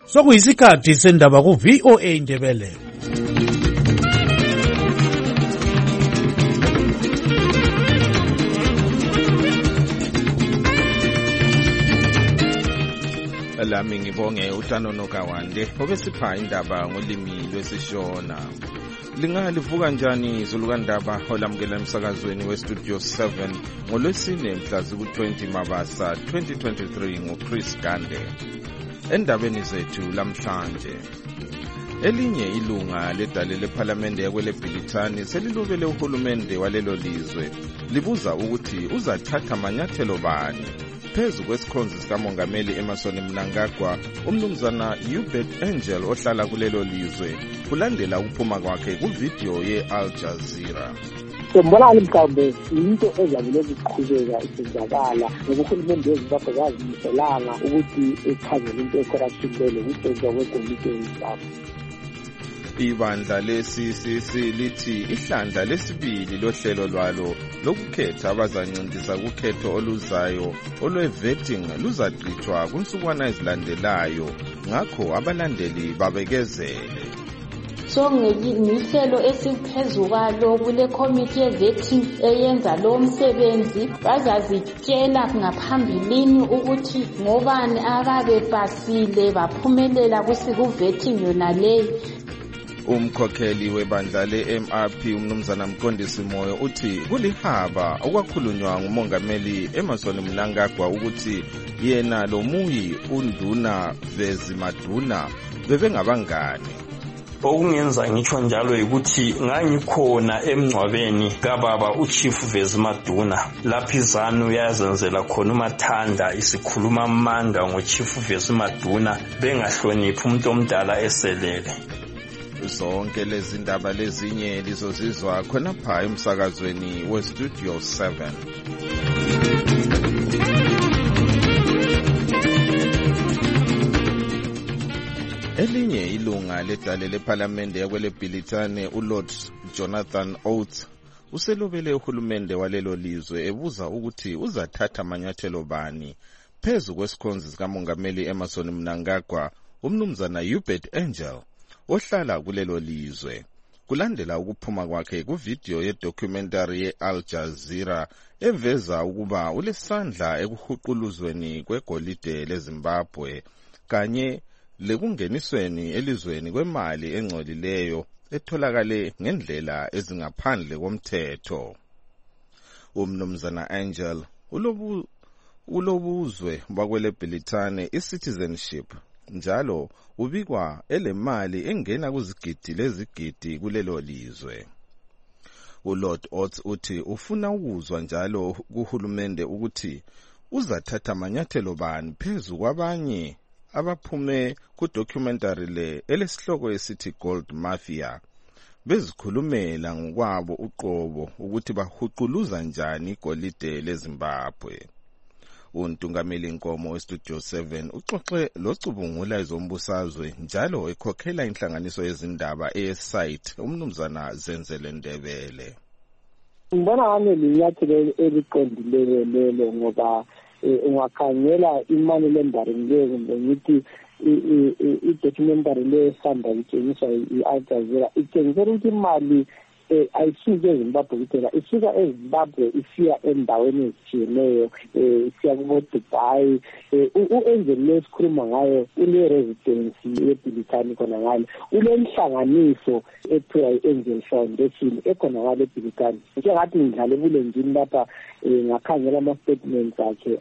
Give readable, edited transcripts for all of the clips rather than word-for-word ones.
Sokuyisikhathi sendaba ku VOA Indebele. Lami ngibonge uTanono Kawande obesipha indaba ngolimi lwesishona. Lingalivuka njani izulukandaba olamukela emsakazweni weStudio 7 ngolwesine mhla ziku-20 Mabasa 2023 nguChris Gande. Endabeni zethu lamhlanje, elinye ilunga ledale lephalamende yakweleBhilithani selilobele uhulumende walelo lizwe libuza ukuthi uzathatha manyathelo bani phezu kwesikhonzi sikamongameli Emmerson Mnangagwa, umnumzana Hubert Angel ohlala kulelo lizwe, kulandela ukuphuma kwakhe kuvidiyo ye-Al Jazeera. Mbona mhlawumbe into ezabile ukuqhubeka isenzakala ngoba uhulumende weZimbabwe akazimiselanga ukuthi ekhangele into ecorruption lelo ukwenziwa kwekomiti yeZimbabwe. Ibandla le-CCC lithi ihlandla lesibili lohlelo lwalo lokukhetha abazancindisa kukhetho oluzayo olwe-vetting luzagqitshwa kunsukwana ezilandelayo, ngakho abalandeli babekezele. So ngihlelo esiphezulu kwalo kule committee ye-vetting eyenza lo msebenzi bazazitshela ngaphambilini ukuthi ngobani ababe pasile baphumelela ku-vetting yona leyi. Umkhokheli webandla le-MRP umnumzana Mqondisi Moyo uthi kulihaba okwakhulunywa ngumongameli Emmerson Mnangagwa ukuthi yena loMuyi uNduna Vezi Maduna bebengabangani. Okungenza ngitsho njalo ukuthi ngangikhona emngcwabeni kababa uChief Vezi Maduna lapho iZANU yazenzela khona uMathanda isikhuluma amanga ngoChief Vezi Maduna bengahloniphi umuntu omdala eselele. Zonke lezi ndaba lezinye lizozizwa khonapha emsakazweni weStudio 7. Elinye ilunga ledale lephalamende yakweleBhilithani uLord Jonathan Oates uselobele uhulumende walelo lizwe ebuza ukuthi uzathatha manyathelo bani phezu kwesikhonzi sikamongameli Emmerson Mnangagwa, umnumzana Hubert Angel ohlala kulelo lizwe, kulandela ukuphuma kwakhe kuvidiyo ye-documentary ye-Al Jazeera eveza ukuba ulesandla ekuhuquluzweni kwegolide leZimbabwe kanye lekungenisweni elizweni kwemali engcolileyo etholakale ngendlela ezingaphandle komthetho. Umnumzana Angel ulobuzwe bakweleBhilithani i-citizenship, njalo ubikwa elemali engena kuzigidi lezigidi kulelo lizwe. uLord Oates uthi ufuna ukuzwa njalo kuhulumende ukuthi uzathatha manyathelo bani phezu kwabanye abaphume ku-documentary le elesihloko esithi Gold Mafia bezikhulumela ngokwabo uqobo ukuthi bahuquluza njani igolide leZimbabwe. Untungameli Nkomo weStudio 7 uxoxe locubungula ezombusazwe njalo ekhokhela inhlanganiso yezindaba eSite umnumzana Zenzele Ndebele. Mbona ngane linyathelo eliqondileyo lelo ngoba ungakhangela imali lendering leyo kumbe ngithi i-documentary lesanda litshengisa i-Al Jazeera itshengisa ukuthi imali ayisuke eZimbabwe kuphela, isuka eZimbabwe isiya endaweni ezitshiyeneyo, isiya kubo-Dubai. U-Angel lesikhuluma ngayo une-residency yeBhilithani khona ngale, ulenhlanganiso ethiwa i-Angel Foundation ekhona ngale eBhilithani. Njengathi ngidlale ebulenjini lapha ngakhangela ama-statements akhe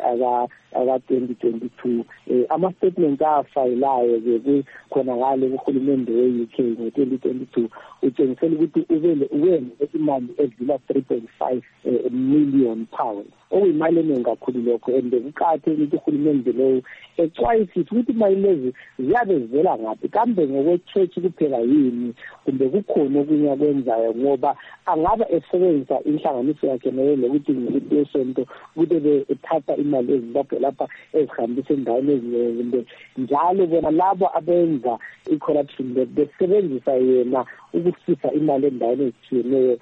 aka-2022. Ama-statements afayilayo-ke khona ngale kuhulumende we-UK ngo-2022 utshengisela ukuthi uwena imali edlula 3.5 million pounds. Okuyimali eningi kakhulu lokho, and kuqakathekile ukuthi uhulumende lowo exwayisise ukuthi imali lezi ziyabe zivela ngaphi, kambe ngokwe-church kuphela yini kumbe kukhona okunye akwenzayo, ngoba angabe esebenzisa inhlanganiso yakhe nayo lokuthi ngikuthi esonto ukuthi bethatha imali eZimbabwe lapha ezihambisa endaweni ezinye, njalo bona labo abenza i-corruption besebenzisa yena ukusisa imali endaweni ezitshiyeneyo,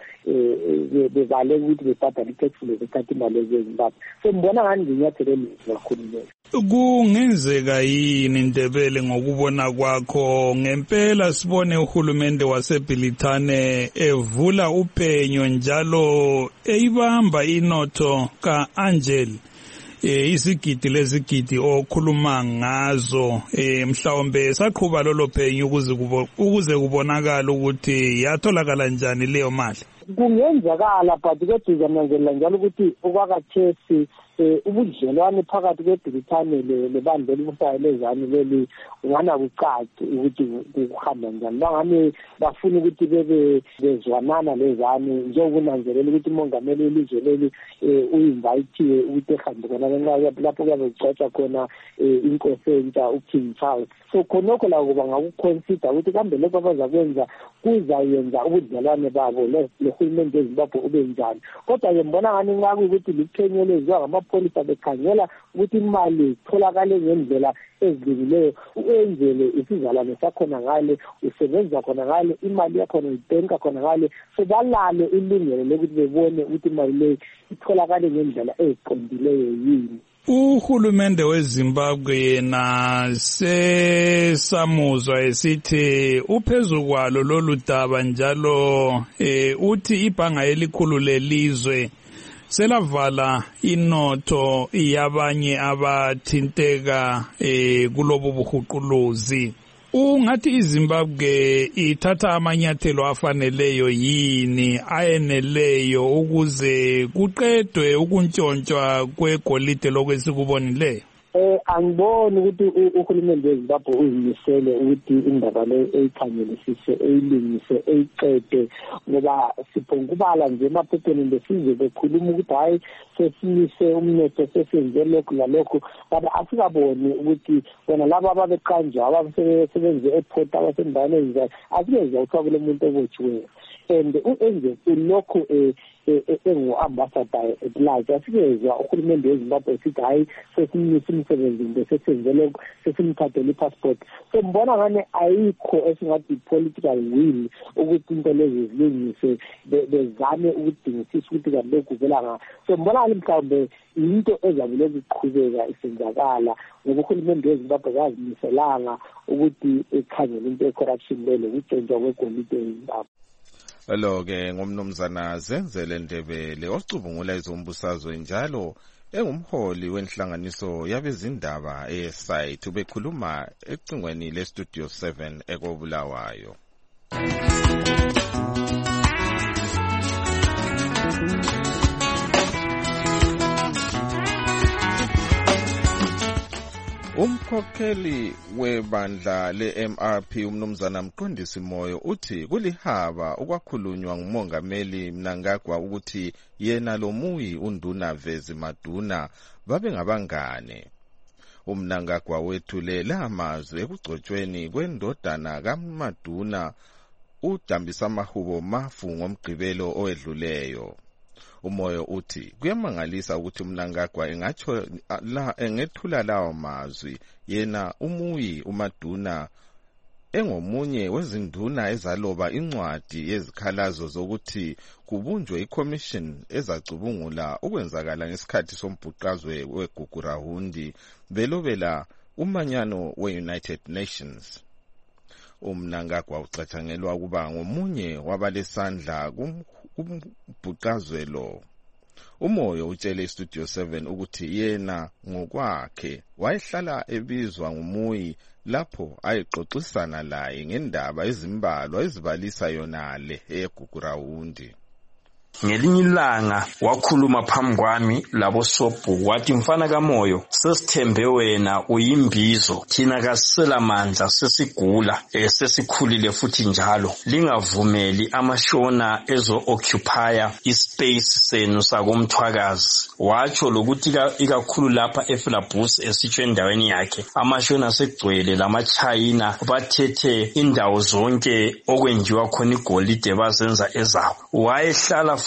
bebale ukuthi bebhadala i-tax bethatha imali eZimbabwe. So mbona ngani nginyathelo elihle kakhulu leyo. Kungenzeka yini Ndebele ngokubona kwakho ngempela sibone uhulumende waseBilitane evula upenyo njalo eyibamba inotho kaAngel isigidi lezigidi okhuluma ngazo mhlawumbe saqhuba lolo phenyo ukuze kubonakala ukuthi yatholakala njani leyo mali. Kungenzakala but kodwa uzamnanzelela njalo ukuthi okwakathesi ubudlelwane phakathi kweBritane lebandla elibusayo lezane leli ungana kucaci ukuthi kuhamba njani. Bangane bafuna ukuthi bezwanana lezane njengokunanzelela ukuthi umongameli welizwe leli uinvite ukuthi ehambe khona lapho kuyabe kuxoxa khona inkosi entsha uKing Charles. So khonokho la kuba ngakuconsider ukuthi kambe lokho abazakwenza kuzayenza ubudlelwane babo lehulumende weZimbabwe ube njani. Kodwa ke mbona ngani nxa ukuthi liphenyo leziwa ngamapolisa bekhangela ukuthi imali itholakale ngendlela ezilileyo uenzele isizalwane sakhona ngale usebenza khona ngale imali yakho uyibhenka khona ngale so balale ilungelo lokuthi bebone ukuthi imali le itholakale ngendlela eziqondileyo yini. Uhulumende weZimbabwe yena sesamuzwa esithi uphezu kwalo lolu daba njalo uthi ibhanga elikhulu lelizwe selavala inotho yabanye abathinteka kulobu buhuquluzi. Ungathi iZimbabwe ithatha amanyathelo afaneleyo yini ayeneleyo ukuze kuqedwe ukuntshontshwa kwegolide lokwesikubonileyo? Angiboni ukuthi uhulumende weZimbabwe uzimisele ukuthi indaba le eyikhangelisise eyilungise eyiqede ngoba siphongubala nje emaphepheni lesizwe bekhuluma ukuthi hayi sesinise umnotho sesenze lokhu lalokhu kodwa asikaboni ukuthi wena laba ababeqanjwa abasebenze ePort abasendaweni ezinjalo asikeze uthwakule umuntu obotshiweyo and uenze ulokhu engu-ambassador at large asikezwa uhulumende weZimbabwe sithi hayi sesimnise umsebenzi nje sesenze lokhu sesimthathele ipassport. So mbona ngane ayikho esingathi political will ukuthi into lezi zilungise bezame ukudingisisa ukuthi kanti lokhu kuvela nga. So mbona ngani mhlawumbe into ezabule ukuqhubeka isenzakala ngoba uhulumende weZimbabwe akazimiselanga ukuthi ekhangele into ye-corruption lelo ukutshontsha kwegolide eZimbabwe. Lo-ke ngumnumzana Zenzele Ndebele ocubungula izombusazwe njalo engumholi wenhlanganiso yabezindaba eSite ubekhuluma ecingweni leStudio 7 ekobulawayo. Umkhokheli webandla le-MRP umnumzana Mqondisi Moyo uthi kulihaba okwakhulunywa ngumongameli Mnangagwa ukuthi yena loMuyi uNduna Vezi Maduna babengabangane. UMnangagwa wethule amazwi ekugcotshweni kwendodana kaMaduna uDambisa Mahubo Mafu ngomgqibelo owedluleyo. Umoyo uthi kuyamangalisa ukuthi uMnangagwa engethula lawo mazwi yena uMuyi uMaduna engomunye wezinduna ezaloba incwadi yezikhalazo zokuthi kubunjwe iCommission ezacubungula ukwenzakala ngesikhathi sombhuqazwe weGugurahundi belobela umanyano weUnited Nations. UMnangagwa ucatshangelwa ukuba ngomunye wabalesandla kumbhuqazwe lo. Umoyo utshele iStudio 7 ukuthi yena ngokwakhe wayehlala ebizwa nguMuyi lapho ayexoxisana laye ngendaba ezimbalwa ezibalisa yonale eGugurahundi. Ngelinye ilanga wakhuluma phambi kwami labo sobhu wathi mfana kaMoyo sesithembe wena uyimbizo thina kasela mandla sesigula sesikhulile futhi njalo lingavumeli amashona ezo occupy ispace senu sakomthwakazi. Watsho lokuthi ikakhulu lapha eFilabus esitsho endaweni yakhe amashona segcwele lamaChina bathethe indawo zonke okwenjiwa khona igolide bazenza ezabo. Wayehlala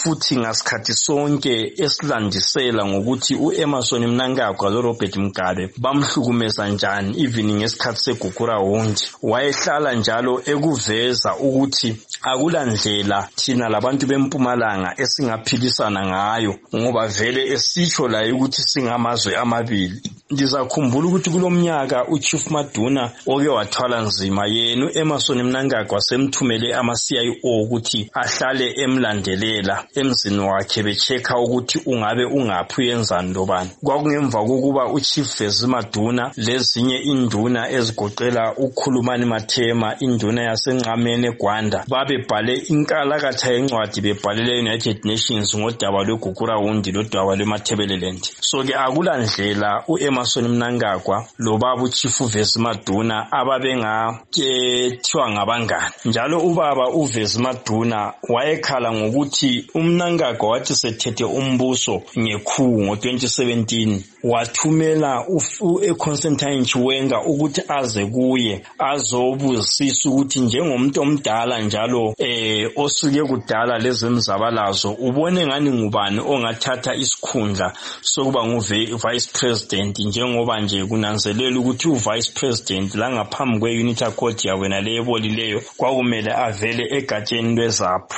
futhi ngasikhathi sonke esilandisela ngokuthi uEmmerson Mnangagwa loRobert Mugabe bamhlukumeza njani even ngesikhathi segugura wondi. Wayehlala njalo ekuveza ukuthi akulandlela thina labantu bempumalanga esingaphilisana ngayo ngoba vele esitsho la ukuthi singamazwe amabili. Ngizakhumbula ukuthi kulomnyaka uChief Maduna oke wathwala nzima yena uEmmerson Mnangagwa semthumele ama-CIO ukuthi ahlale emlandelela emzini wakhe bechecka ukuthi ungabe ungaphi uyenzani lobani. Kwakungemva kokuba uChief Vezi Maduna lezinye induna ezigoqela uKhulumani Mathema induna yaseNqamene Gwanda babebhale inkalakatha yencwadi bebhalele United Nations ngodaba lwegugura wondi lodaba lweMathebeleland. So ke akulandlela uEmmerson Mnangagwa lobaba uChief Vezi Maduna ababengakhethiwa ngabangani. Njalo ubaba uVezi Maduna wayekhala ngokuthi uMnangagwa wathi sethethe umbuso ngekhu ngo-2017 wathumela uConstantine Chiwenga ukuthi aze kuye azobuzisisa ukuthi njengomuntu omdala njalo osuke kudala lezemzabalazo ubone ngani ngubani ongathatha isikhundla sokuba nguvice president njengoba nje kunanzelela ukuthi uvice president la ngaphambi kweUnity Accord yawena leyebolileyo kwakumele avele egatsheni lwezaphu.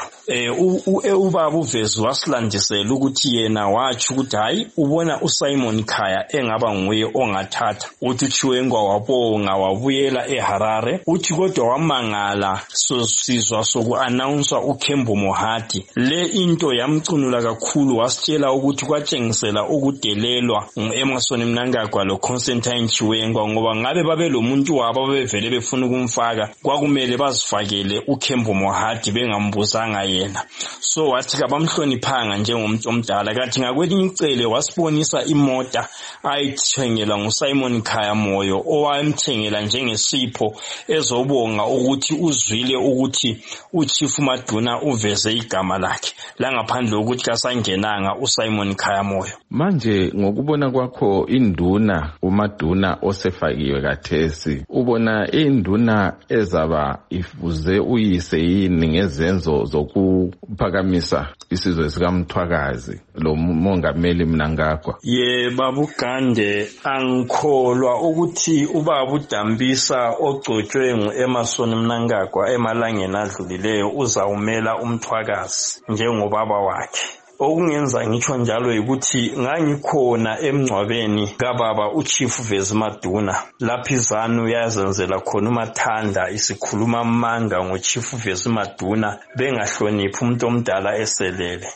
Ubaba uVezi wasilandisela ukuthi yena wathi ukuthi hayi ubona uSimon Khaya engaba nguye ongathatha. Uthi Chiwenga wabonga wabuyela eHarare. Uthi kodwa wamangala sizwa soku-announce uKhembo Mohadi. Le into yamcunula kakhulu wasitshela ukuthi kwatshengisela ukudelelwa nguEmmerson Mnangagwa loConstantine Chiwenga ngoba ngabe babe lo muntu wabo bevele befuna ukumfaka kwakumele bazifakele uKhembo Mohadi bengambuzanga yena. So wathi kabamhloniphanga njengomuntu omdala kathi ngakwelinye icele wasibonisa imota ayithengela nguSimon Khaya Moyo owamthengela njengesipho ezobonga ukuthi uzwile ukuthi uChief Maduna uveze igama lakhe la ngaphandle ukuthi kasangenanga uSimon Khaya Moyo. Manje ngokubona kwakho induna uMaduna osefakiwe kathesi ubona induna ezaba ifuze uyise yini ngezenzo zokuphakamisa isizwe sikaMthwakazi lo mongameli Mnangagwa? Baba uGande angikholwa ukuthi ubaba uDambisa ogcotshwe nguEmmerson Mnangagwa emalangeni adlulileyo uzawumela uMthwakazi njengobaba wakhe. Okungenza ngitsho njalo ukuthi ngangikhona emngcwabeni kababa uChief Vezi Maduna lapho izanu yazenzela khona uMathanda isikhuluma amanga ngoChief Vezi Maduna bengahloniphi umuntu omdala eselele.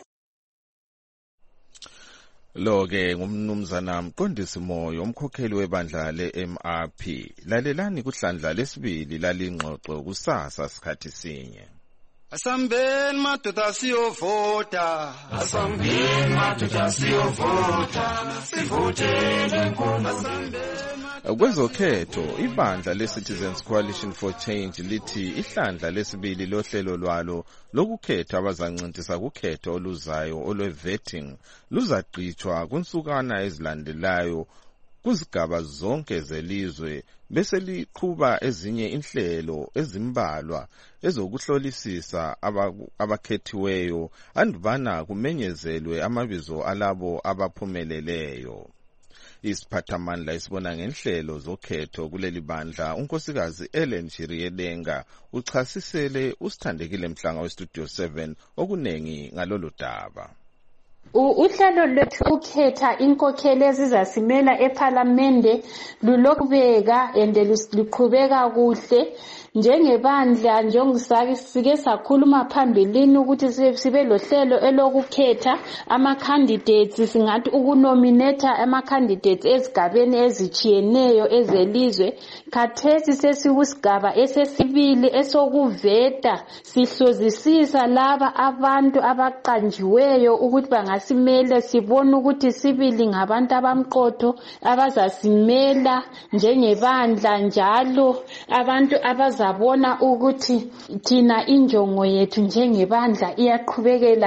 Lo-ke ngumnumzana Mqondisi Moyo umkhokheli webandla le-MRP. Lalelani kuhlandla lesibili lalingxoxo kusasa sikhathi sinye. Asambeni madoda siyovota. Asambeni madoda siyovota. Sivotele Nkosi. Kwezokhetho ibandla le-Citizens Coalition for Change lithi ihlandla lesibili lohlelo lwalo lokukhetha abazancintisa kukhetho oluzayo olwe-vetting luzagqitshwa kunsukana ezilandelayo kuzigaba zonke zelizwe bese liqhuba ezinye inhlelo ezimbalwa ezokuhlolisisa abakhethiweyo andubana kumenyezelwe amabizo alabo abaphumeleleyo. Isiphathamandla isibona ngenhlelo zokhetho kuleli bandla unkosikazi Ellen Chiriyedenga uchasisele usithandekile Mhlanga weStudio 7 okunengi ngalolu daba. Uhlelo lwethu ukhetha inkokheli ezizasimela eParliament lulokubeka liqhubeka kuhle njengebandla njengokusake sakhuluma phambilini ukuthi sibe lohlelo elokukhetha ama-candidates singathi ukunominate ama-candidates ezigabeni ezichiyeneyo ezelizwe. Khathesi sesikusigaba esesibili esokuveta sihlozisisa laba abantu abaqanjiweyo ukuthi bangasimele sibone ukuthi sibili ngabantu abamqotho abazasimela njengebandla njalo abantu abazabona ukuthi thina injongo yethu njengebandla iyaqhubekela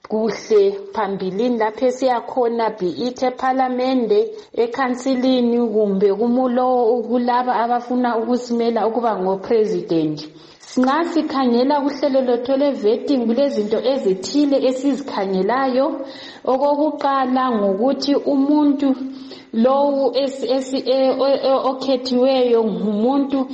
kuhle phambilini lapho siyakhona be-it ePhalamende, ekhansilini kumbe kumulo kulaba abafuna ukusimela ukuba ngopresident. Nxa sikhangela kuhlelo lotho le-vetting kulezinto ezithile esizikhangelayo. Okokuqala ngokuthi umuntu lowu okhethiweyo ngumuntu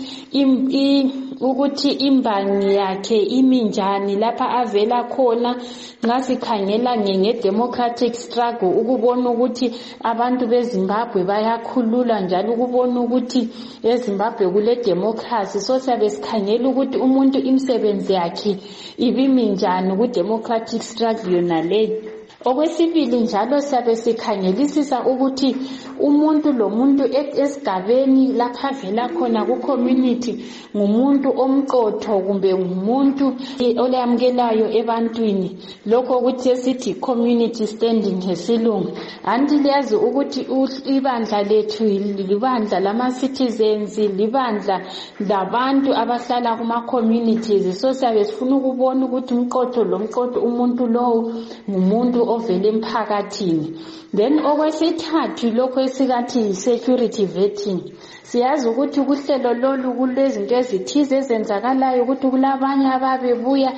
ukuthi imbangi yakhe iminjani lapha avela khona. Nxa sikhangela nge-democratic struggle ukubona ukuthi abantu beZimbabwe bayakhulula njalo ukubona ukuthi eZimbabwe kule democracy. So siyabe sikhangela ukuthi umuntu imisebenzi yakhe ibiminjani ku-democratic struggle yona leyo. Okwesibili njalo siyabe sikhangelisisa ukuthi umuntu lomuntu esigabeni lapha avela khona ku-community ngumuntu omqotho kumbe ngumuntu oleyamukelayo ebantwini, lokho ukuthi esithi community standing ngesilungu. Anti liyazi ukuthi ibandla lethu libandla lama-citizens, libandla labantu abahlala kuma-communities. So siyabe sifuna ukubona ukuthi umqotho lomqotho umuntu lowo ngumuntu ovela emphakathini. Then okwesithathu lokho esikathi security vetting. Siyazi ukuthi kuhlelo lolu kulezinto ezithize ezenzakalayo ukuthi kulabanye ababebuya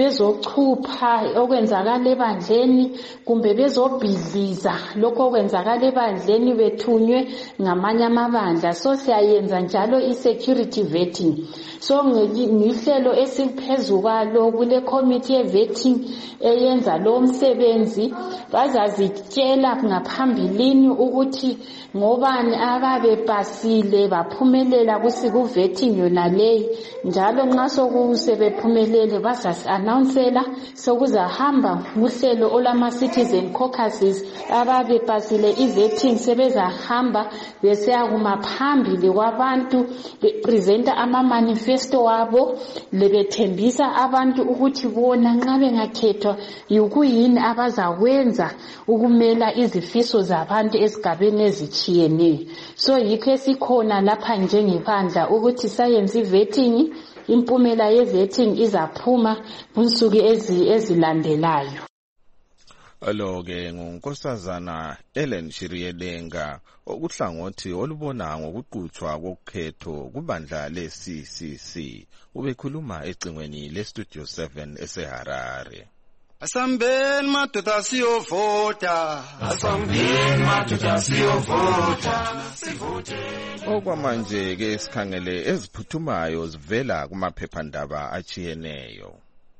bezochupha okwenzakala ebandleni kumbe bezobhidliza lokho okwenzakala ebandleni bethunywe ngamanye amabandla. So siyayenza njalo i-security vetting. So ngihlelo esiphezulu kwalo kule committee ye-vetting eyenza lo msebenzi. Bazazitshela ngaphambilini ukuthi ngobani ababepasile baphumelela ku-vetting yona leyi, njalo nxa sokusebephumelele bazasi-announcela sokuzahamba uhlelo olama-citizen caucuses. Ababepasile i-vetting sebezahamba besiyakuma phambili kwabantu bepresenta ama-manifesto wabo, lebethembisa abantu ukuthi bona nxa bengakhethwa yikuyini abazakwenza ukumela izifiso zabantu esigabeni ezitshiyeneyo. So yikho esikhona lapha njengebandla ukuthi sayenze i-vetting, impumela ye-vetting izaphuma kunsuku ezilandelayo. Alo-ke ngunkosazana Ellen Shiriyedenga okuhlangothi olubona ngokuqhutshwa kokhetho kubandla le-CCC. Ubekhuluma ecingweni le-Studio 7 eseHarare. Asambeni madoda siyovota, asambeni madoda siyovota, sivote. Okwamanje ke sikhangele eziphuthumayo zivela kumaphephandaba achiyeneyo.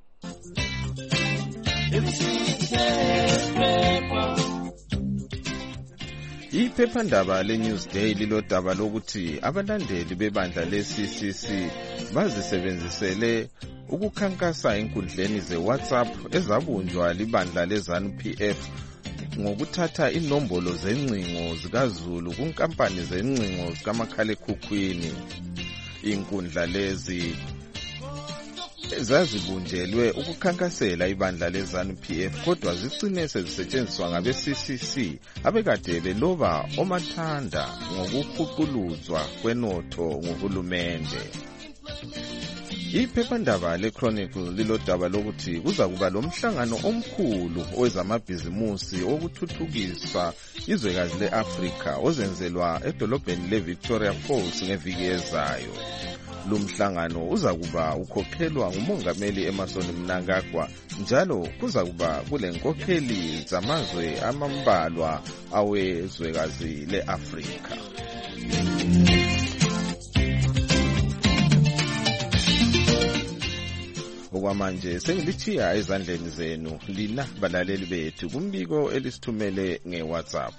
Iphephandaba le-Newsday lilodaba lokuthi abalandeli bebandla le-CCC bazisebenzisele ukukhankasa enkundleni ze-WhatsApp ezabunjwa libandla le-ZANU-PF ngokuthatha inombolo zengcingo zikaZulu kunkampani zengcingo zikamakhalekhukhwini. Inkundla lezi zazibunjelwe ukukhankasela ibandla le-ZANU-PF kodwa zicine sezisetshenziswa ngabe-CCC abekade beloba omathanda ngokukhuquluzwa kwenotho nguhulumende. Iphephandaba le-Chronicle lilodaba lokuthi kuzakuba lomhlangano omkhulu owezamabhizimusi okuthuthukisa izwekazi le-Afrika ozenzelwa edolobheni le-Victoria Falls ngeviki ezayo. Lumhlangano uzakuba ukhokhelwa ngumongameli Emmerson Mnangagwa njalo kuzakuba kulenkokheli zamazwe amambalwa awezwekazi le-Afrika. Okwamanje sengilithiya ezandleni zenu lina balaleli bethu kumbiko elisithumele nge-WhatsApp.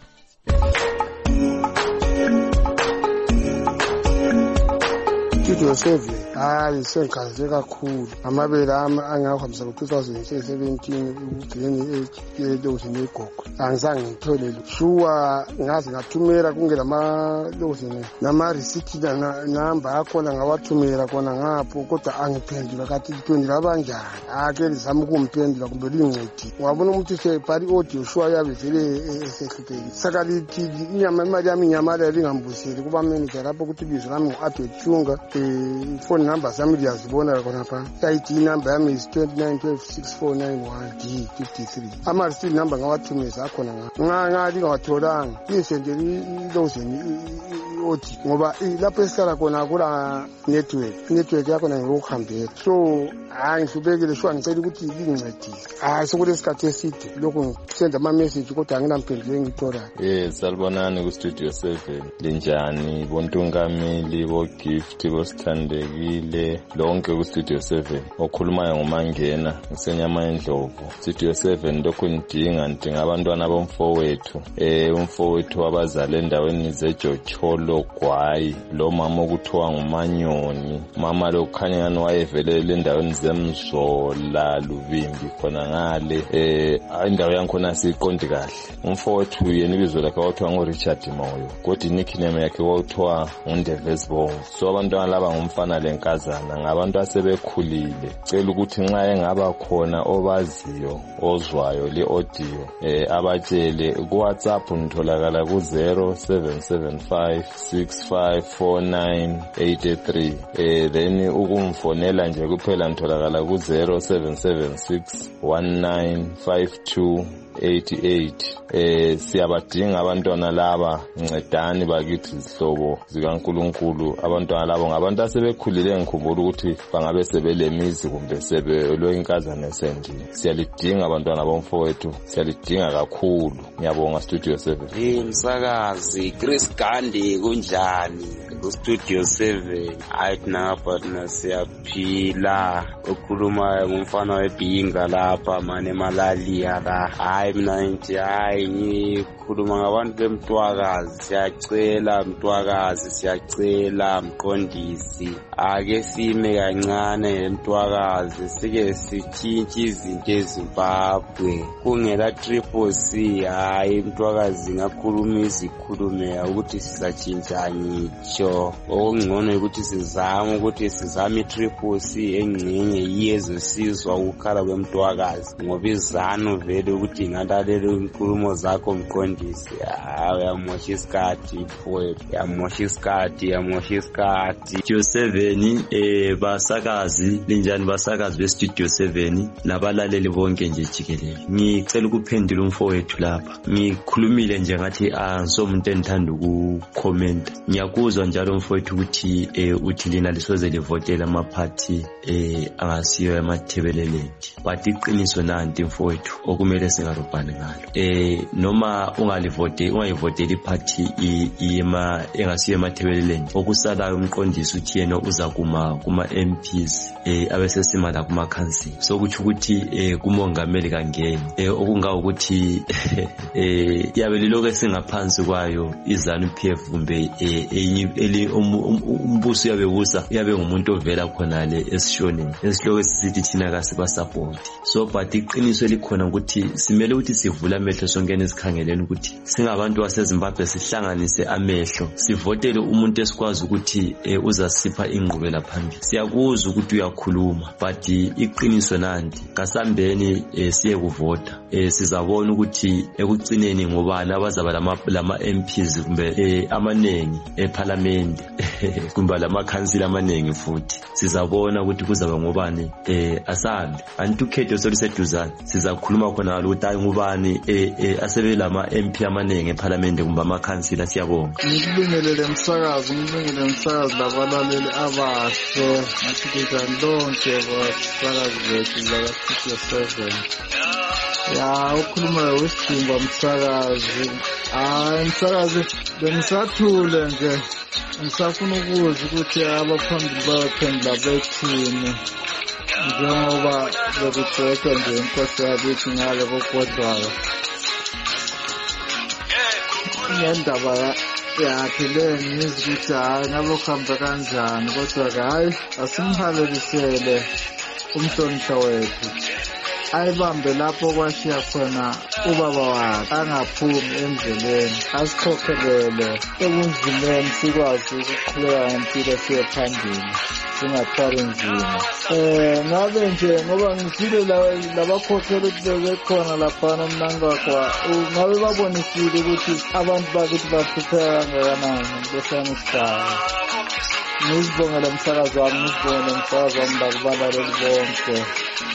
Studio 7 sengikhaze kakhulu amabele angahambisa ku-2017 ukugeni elozi negogo angizange ngithole shuwa ngaze ngathumela kungelama-lozi nama-receipt namba akhona ngawathumela khona ngapho kodwa angiphendula kathi liphendula abanjani ake lizama ukumphendula kumbe lincedi wabona ukuthi sebhali audio shuwa yabe vele esehluphekile saka lithi imali yami inyamala lingambuseli kuba manager lapho ukuthi ibizo lami ngu-Adwet Chunga ifoni phone number zami liyazibona khona pha. ID number yami is 29126491D53. Ama-receipt number ngawathumeza akhona ngathi ngawatholanga ngisendele ilozeni oti ngoba lapho esihlala khona kula network yakhona ngokuhambela. So hayi ngihlubekile shwa ngicela ukuthi lingincedise. Hayi sekulesikhathi eside lokhu ngisenda ama-message kodwa anginamphendule engitholayo. Salibonani ku-Studio 7. Linjani bontungameli bo-gift bosithandekile lonke ku-Studio 7. Okhulumayo ngumangena ngisenyama endlovu. Studio 7 lokhu ndinga abantwana bomfowethu. Umfowethu wabazali endaweni zeJocholo Gwayi. Lo mama okuthiwa ngumanyoni. Mama lo khanya ngani wayevelele endaweni zemzola Lubimbi khona ngale. Indawo yankhona siqondi kahle. Umfowethu yena ibizo lakhe wathiwa ngoRichard Moyo. Kodwa nickname yakhe wathiwa nguNdevesbo. So abantwana laba ngumfana lenkazana ngabantu asebekhulile. Cela ukuthi nxa engaba khona obaziyo ozwayo le audio abatshele ku WhatsApp ngitholakala ku 0775654983. Then ukumfonela nje kuphela ngitholakala ku 0776195288. Siyabadinga abantwana laba, ncedani bakithi zihlobo zikaNkulunkulu. Abantwana labo ngabantu asebekhulile ngikhumbula ukuthi bangabe sebelemizi kumbe sebelo inkazana esendile. Siyalidinga abantwana bomfowethu, siyalidinga kakhulu. Ngiyabonga Studio 7. Msakazi Chris Gandhi kunjani ku-Studio 7? Ayithina partner siyaphila. Ukhuluma ngumfana webhinga lapha mane malaria la. Hayi mina nje ngikhuluma ngabantu bemtwakazi. Siyacela mtwakazi, siyacela mqondisi. Ake sime kancane emtwakazi sike sitshintshe izinto eZimbabwe. Kungela Triple C hayi mtwakazi ngakhuluma izikhulume ukuthi sizatshintsha ngitsho. Okungcono ukuthi sizame iTriple C engcenye yezosizwa ukukhala kwemtwakazi ngoba izanu vele ukuthi ngalalela inkulumo zakho mqondisi. Uyamosha isikhathi mfowethu, yamosha isikhathi. Studio 7 basakazi linjani basakazi beStudio 7 nabalaleli bonke nje jikelele. Ngicela ukuphendula umfowethu lapha. Ngikhulumile nje ngathi angisomuntu endithanda ukucomment. Ngiyakuzwa njalo umfowethu ukuthi uthi lina lisoze livotela amaphathi angasiyo emathebeleleni. But iqiniso nanti mfowethu okumele singarubhani ngalo. Noma ungayivoteli iphathi engasiyo emathebeleleni. Okusalayo umqondisi uthi yena uza kuma MPs abesesima la kuma council. So kuthi ukuthi kumongameli kangeni. Okungawo ukuthi yabe liloke singaphansi kwayo izanu PF kumbe umbuso yabe ngumuntu ovela khona le esishoneni. Esihloko sithi thina kasiba support. So but iqiniso likhona ukuthi simele ukuthi sivula amehlo sonke nesikhangeleni ukuthi singabantu baseZimbabwe sihlanganise amehlo sivotele umuntu esikwazi ukuthi uzasipha ingqubela phambili. Siyakuzwa ukuthi uyakhuluma but iqiniso nanti kasambeni siye kuvota. Sizabona ukuthi ekugcineni ngobani abazaba lama MPs kumbe amanengi eParliament kumbe lama council amanengi futhi. Sizabona ukuthi kuzaba ngobani asambe antukhetho soliseduzana. Sizakhuluma khona ukuthi hayi ngubani asebe lama MP amanengi eParliament kumbe ama council. Siyabonga. Ngibingelele msakazi labalaleli abahle ngathi lonke basakazi bethu la Studio 7. Ya ukhuluma wesidumba msakazi. Msakazi bengisathule nje. Ngisafuna ukuzwa ukuthi abaphambili baphendula bethini. Njengoba bekubheka nje inkosi yabithi ngale kokodwayo. Ngendaba yakhe le ngizwe ukuthi hayi ngabe kuhamba kanjani kodwa-ke hayi asimhalelisele umhlonishwa wethu. Ayibambe lapho kwashiya khona ubaba wakhe angaphumi endleleni. Asikhokhelele ebunzimeni sikwazi ukuqhubeka ngempilo siye phambili singathwali nzima. Ngabe nje ngoba ngizile labakhokheli ukuthi bebekhona laphana mnangakwa ngabe babonisile ukuthi abantu bakithi bahlupheka kangakanani besana isigaba. ngizibongele umsakazo wami bakubalaleli bonke.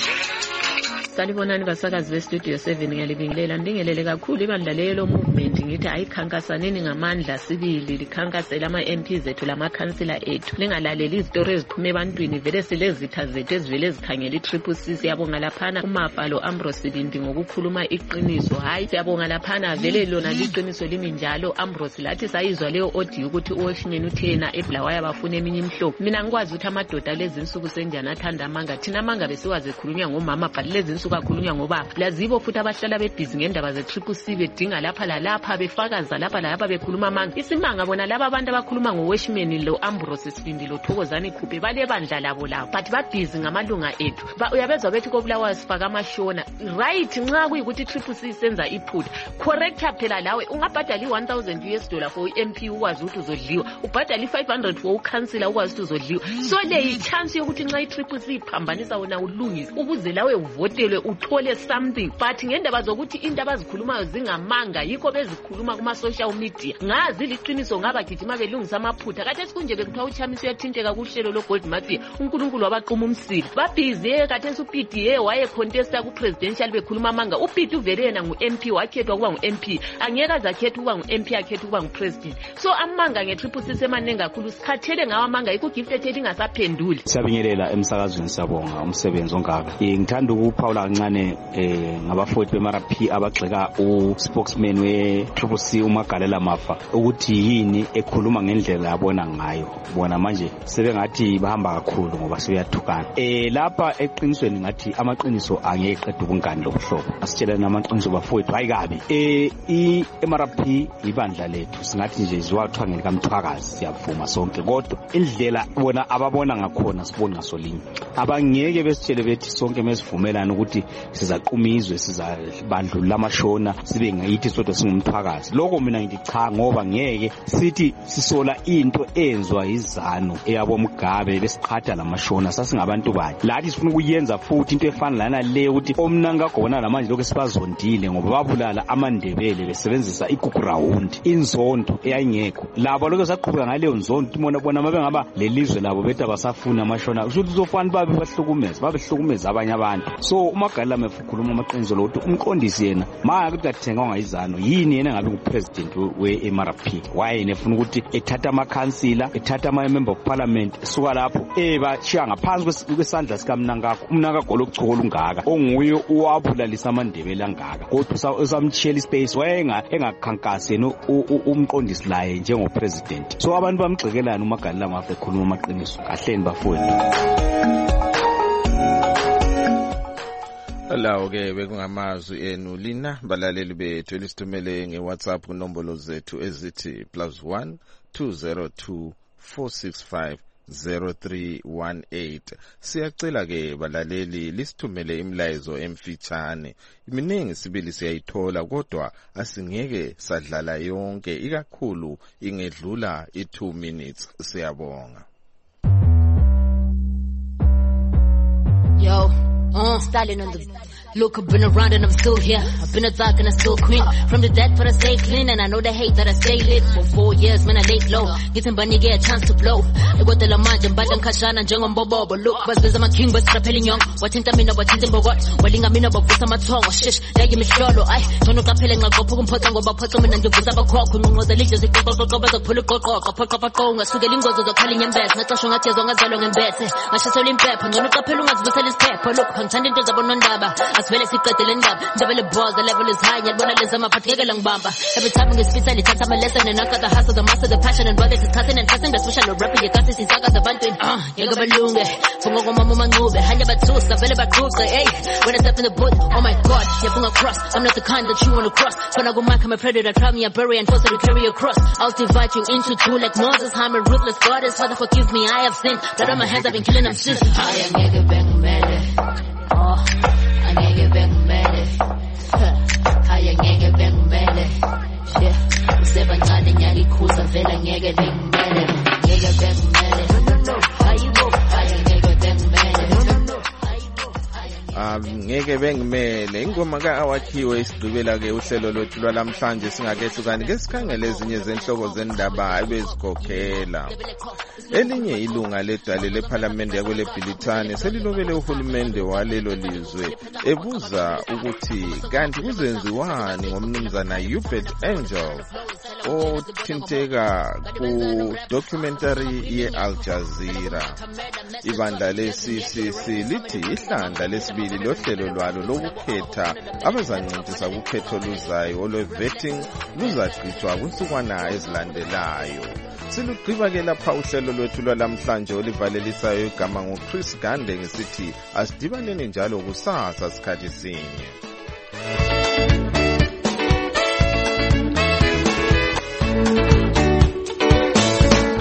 Salibonani basakazi bestudio 7 ngiyalibingelela ndingelele kakhulu ibandla lelo movement ngithi ayikhankasaneni ngamandla sibili likhankasela ama-MP zethu lamakhansila ethu lingalaleli izitori eziphume ebantwini vele silezitha zethu ezivele ezikhangela i-CCC. Siyabonga laphana uMafa lo Ambrose Sibindi ngokukhuluma iqiniso. Hayi siyabonga laphana vele lona liqiniso limi njalo. Ambrose lathi sayizwa leyo audio ukuthi uWashington uthena eBulawayo bafuna eminye imihlobo. Mina ngikwazi ukuthi amadoda lezi insuku senjani athanda amanga. Thina amanga besiwaze khulunywa ngomama but lezi insuku kakhulunywa ngoba lazibo futhi abahlala bebhizi ngendaba ze-CCC bedinga lapha lalapha befakaza lapha lalapha bekhuluma amanga. Isimanga bona laba abantu abakhuluma ngoWashington lo Ambrose Sibindi lo Thokozani Khuphe bale bandla labo labo but babhizi ngamalunga ethu. Uyabezwa bethi koBulawayo sifaka amashona right nxa kuyikuthi i-CCC senza iphutha correcta phela lawe ungabhadala $1,000 for MP ukwazi ukuthi uzodliwa ubhadala $500 for ukhansila ukwazi ukuthi uzodliwa. So le i-chance yokuthi nxa i-CCC iphambanisa wona ulungise ukuze lawe uvotelwe uthole something but ngendaba zokuthi into abazikhulumayo zingamanga yikho bezikhuluma kuma social media. Ngazi liqiniso ngabagijima belungisa amaphutha kade sikunje bekuthiwa uChamisi uyathinteka kuhlelo lo Gold Mafia uNkulunkulu wabaquma umsila babhizi kade uPD waye contesta ku presidential bekhuluma amanga. uPD uvele yena ngu-MP wakhethwa kuba ngu-MP angeke azakhetha kuba ngu-MP akhetha kuba ngu-president. So amanga nge-CCC semaningi kakhulu sikhathele ngawo amanga yikho gift ethi ingasaphenduli. Siyabingelela emsakazweni siyabonga umsebenzi ongaka. Ngithanda ukuphawula kancane ngabafowethu beMRP abagxeka uspokesman we-CCC uMagalela Mafa ukuthi yini ekhuluma ngendlela yabona ngayo. Bona manje sebengathi bahamba kakhulu ngoba sebeyathukana. Lapha eqinisweni ngathi amaqiniso angeke eqeda ubungani lobuhlobo. Asitshelana amaqiniso bafowethu hayi kabi. iMRP ibandla lethu singathi nje ziwathwangela kaMthwakazi siyavuma sonke kodwa indlela bona ababona ngakhona sibona ngasolinye. Abangeke besitshele bethi sonke mesivumelana ukuthi sizaqumizwe sizabandlula amashona sibe ngayithi sodwa singumthwakazi. Lokho mina ngithi cha ngoba ngeke sithi sisola into enzwa izano eyabomgabe besiqhatha lamashona sasingabantu bakhe. Lathi sifuna ukuyenza futhi into efana lana le ukuthi omnanga khona namanje lokho sibazondile ngoba babulala amandebele besebenzisa igugurawundi inzondo eyayingekho. Labo lokho saqhubeka ngaleyo nzondo timona bona mabengaba lelizwe labo bethu abasafuna amashona kusho ukuthi uzofana babehlukumeza abanye abantu. So uMagalela Mafa ukhuluma amaqiniso lo ukuthi umqondisi yena manje ukuthi athenga ngayizano yini yena ngabe ngupresident we-MRP waye nefuna ukuthi ethatha amakhansila ethatha ama-member of parliament esuka lapho bashiya ngaphansi kwesandla sikamnangakho umnangakho lokuchokola ungaka onguye uwabulalisa amandebele angaka kodwa usamtshela ispace engakhankasi yena umqondisi laye njengopresident. So abantu bamgxikelana uMagalela Mafa ekhuluma amaqiniso kahleni bafowethu. Lawo ke bekungamazwi enu lina balaleli bethu elisithumele ngeWhatsApp kunombolo zethu ezithi +1 202 465 0318. Siyacela ke balaleli lisithumele imlayezo emfitshane. Iminingi sibili siyayithola kodwa asingeke sadlala yonke ikakhulu ingedlula i2 minutes. Siyabonga. Yo, styling on the look, I've been around and I'm still here. I've been a thug and I still queen. From the dead, but I stay clean and I know they hate that I stay lit. For 4 years, man, I laid low. Getting bunny, get a chance to blow. I got the Lamaj and Badam Kashana, Jung Bobo, but look, was I'm a king, but rappelling young. What in Tamina, what in Bogot, welling a minute, but I'm a tongue, shish, they give me shallow. I don't look up, pelling, I go put on about Potsdam and the Buzaba Crock, when was the leaders, they go pull a cock, a pock of a tongue, a sugaring goes to the calling and best, not a shong at your own as long and best. I should tell him pep, and don't look up, pelling as Busalis pep, look, contending to the Bonondaba, as well as he cut the double balls, the level is high, and when I listen, I'm a particular bamba. Every time we speak, I touch my lesson, and I got the hustle, the master, the passion, and brothers discussing and testing the social rapping, you got this, I got the bantu, Yagabalunga, Fungo Mama Move, Hanyabatus, the Velabacus, hey, when I step in the boat, oh my god, you're from across, I'm not the kind that you wanna cross. When I go back, I'm a predator, try me a bury and force to carry a cross. I'll divide you into two like Moses, I'm a ruthless goddess, Father forgive me, I have sinned, blood on my hands, I've been killing them shit. I am Nigga Bang Mele, oh, I Nigga Bang Mele. Haya ngeke bengibele yeah usebancane nyalikuza vela ngeke bengibele ngeke bengibele hayibo haya ngeke bengibele ngeke bengimele ingoma kaAwakhiwe isigqibela ke uhlelo lwethu lwalamhlanje singakehlukani ke sikhangele ezinye zenhloko zendaba ebezikhokhela. Elinye ilunga ledale lePhalamende yakwele Bhilithane selilobele uhulumende walelo lizwe ebuza ukuthi kanti kuzenziwani ngomnumzana Hubert Angel othinteka ku documentary ye-Al Jazeera. Ibandla le-CCC lithi ihlandla lesibili lohlelo lwalo lokukhetha abazancintisa kukhetho luzayo olwe-vetting luzagqithwa kwinsukwana ezilandelayo. Silugqiba ke lapha uhlelo lwethu lwalamhlanje olivalelisayo igama nguChris Gande ngesithi asidibaneni njalo kusasa sikhathi sinye.